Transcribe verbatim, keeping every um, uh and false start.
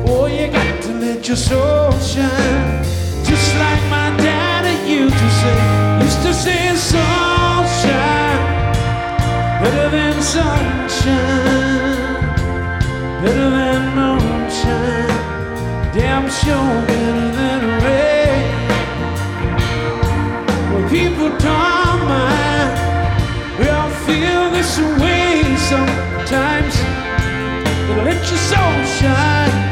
Oh, you got to let your soul shine, just like my daddy used to say. Used to say sunshine better than sunshine, better than moonshine, damn sure better than rain. Well, people don't mind, we all feel this way sometimes. But let your soul shine.